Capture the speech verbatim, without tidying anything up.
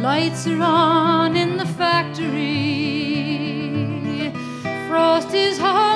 lights are on in the factory. Frost is hard.